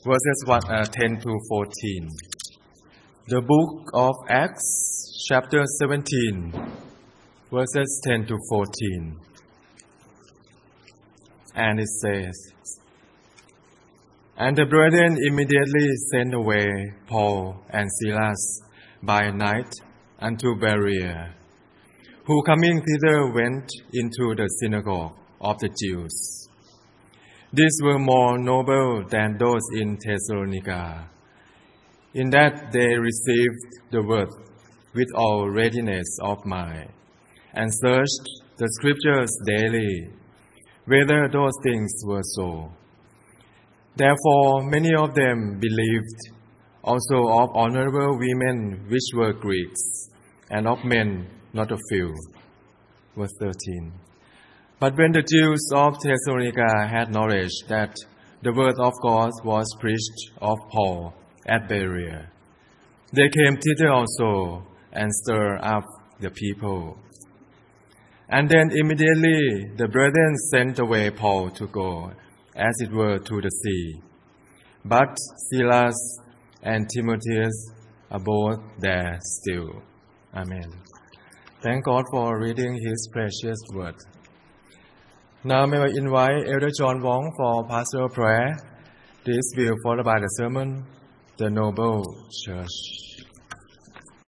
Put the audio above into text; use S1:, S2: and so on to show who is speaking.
S1: verses 10 to 14. The book of Acts, chapter 17, verses 10 to 14. And it says, And the brethren immediately sent away Paul and Silas by night unto Berea, who coming thither went into the synagogue of the Jews. These were more noble than those in Thessalonica, in that they received the word with all readiness of mind, and searched the Scriptures daily, whether those things were so. Therefore many of them believed, also of honorable women which were Greeks, and of men not a few. Verse 13. But when the Jews of Thessalonica had knowledge that the word of God was preached of Paul at Berea, they came thither also, and stirred up the people. And then immediately the brethren sent away Paul to go, as it were, to the sea. But Silas and Timotheus abode there still. Amen. Thank God for reading His precious word. Now may I invite Elder John Wong for pastoral prayer. This will followed by the sermon, The Noble Church.